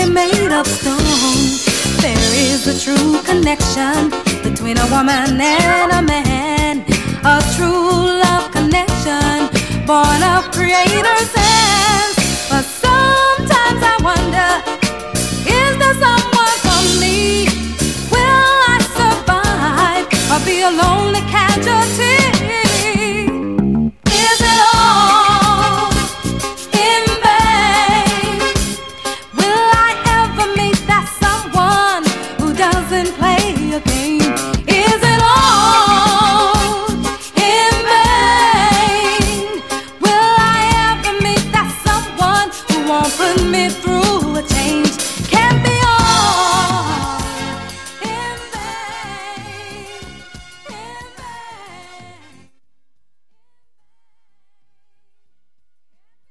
made of stone. There is a true connection between a woman and a man, a true love connection born of Creator's hands. But sometimes I wonder, is there someone for me? Will I survive or be alone